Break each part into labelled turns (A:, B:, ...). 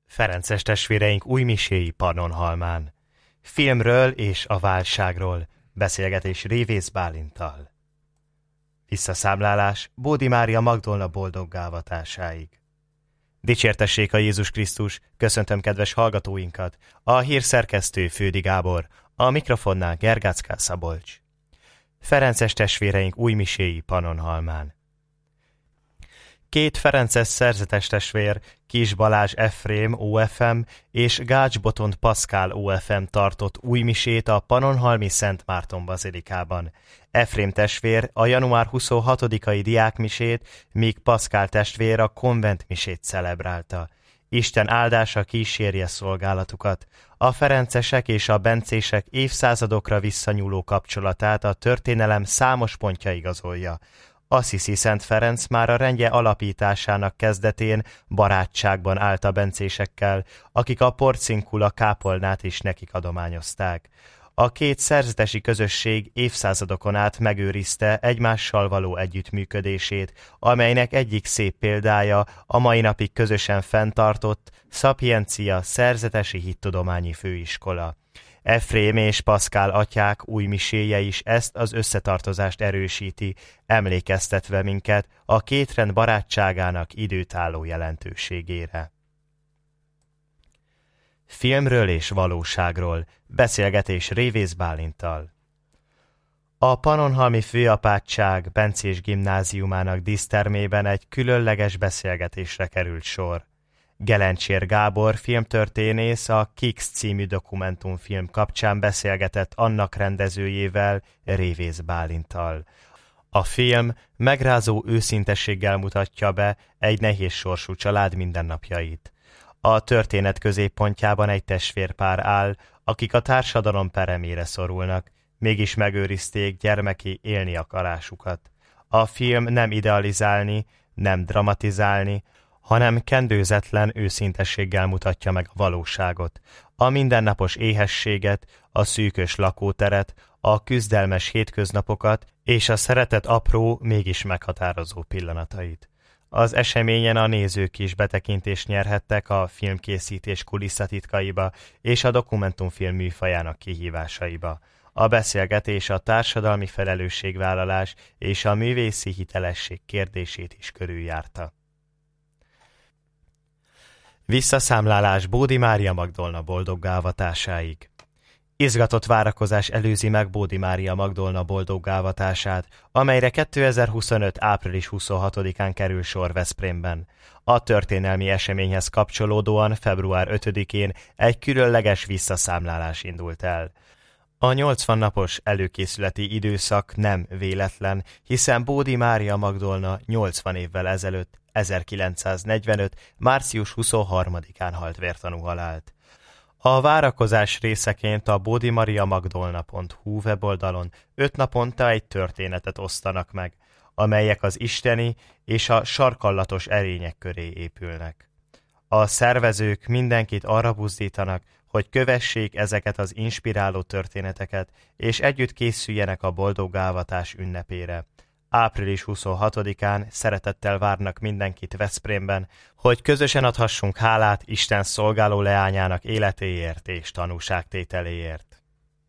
A: Ferences testvéreink újmiséi Pannonhalmán. Filmről és a válságról, beszélgetés Révész Bálinttal. Visszaszámlálás Bódi Mária Magdolna boldoggá avatásáig. Dicsértessék a Jézus Krisztus, köszöntöm kedves hallgatóinkat, a hírszerkesztő Fődi Gábor, a mikrofonnál Gergácká Szabolcs. Ferences testvéreink újmiséi Pannonhalmán. Két ferences szerzetes testvér, Kis Balázs Efrém OFM és Gács Botond Paszkál OFM tartott újmisét a Pannonhalmi Szent Márton bazilikában. Efrém testvér a január 26-ai diákmisét, míg Paszkál testvér a konventmisét celebrálta. Isten áldása kísérje szolgálatukat. A ferencesek és a bencések évszázadokra visszanyúló kapcsolatát a történelem számos pontja igazolja. Assisi Szent Ferenc már a rendje alapításának kezdetén barátságban állt a bencésekkel, akik a porcinkula kápolnát is nekik adományozták. A két szerzetesi közösség évszázadokon át megőrizte egymással való együttműködését, amelynek egyik szép példája a mai napig közösen fenntartott Szapiencia szerzetesi hittudományi főiskola. Efrém és Paszkál atyák újmiséje is ezt az összetartozást erősíti, emlékeztetve minket a két rend barátságának időtálló jelentőségére. Filmről és valóságról, beszélgetés Révész Bálinttal. A Pannonhalmi Főapátság Bencés Gimnáziumának dísztermében egy különleges beszélgetésre került sor. Gelencsér Gábor filmtörténész a Kix című dokumentumfilm kapcsán beszélgetett annak rendezőjével, Révész Bálinttal. A film megrázó őszintességgel mutatja be egy nehéz sorsú család mindennapjait. A történet középpontjában egy testvérpár áll, akik a társadalom peremére szorulnak, mégis megőrizték gyermeki élni akarásukat. A film nem idealizálni, nem dramatizálni, hanem kendőzetlen őszintességgel mutatja meg a valóságot, a mindennapos éhességet, a szűkös lakóteret, a küzdelmes hétköznapokat és a szeretet apró, mégis meghatározó pillanatait. Az eseményen a nézők is betekintést nyerhettek a filmkészítés kulisszatitkaiba és a dokumentumfilm műfajának kihívásaiba. A beszélgetés a társadalmi felelősségvállalás és a művészi hitelesség kérdését is körüljárta. Visszaszámlálás Bódi Mária Magdolna boldoggá avatásáig. Izgatott várakozás előzi meg Bódi Mária Magdolna boldoggá avatását, amelyre 2025. április 26-án kerül sor Veszprémben. A történelmi eseményhez kapcsolódóan február 5-én egy különleges visszaszámlálás indult el. A 80 napos előkészületi időszak nem véletlen, hiszen Bódi Mária Magdolna 80 évvel ezelőtt, 1945. március 23-án halt vértanú halált. A várakozás részeként a bodimariamagdolna.hu weboldalon 5 naponta egy történetet osztanak meg, amelyek az isteni és a sarkallatos erények köré épülnek. A szervezők mindenkit arra buzdítanak, hogy kövessék ezeket az inspiráló történeteket, és együtt készüljenek a boldoggá avatás ünnepére. Április 26-án szeretettel várnak mindenkit Veszprémben, hogy közösen adhassunk hálát Isten szolgáló leányának életéért és tanúságtételéért.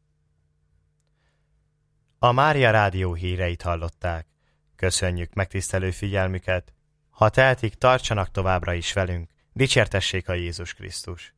A: A Mária Rádió híreit hallották. Köszönjük megtisztelő figyelmüket. Ha tehetik, tartsanak továbbra is velünk. Dicsértessék a Jézus Krisztus!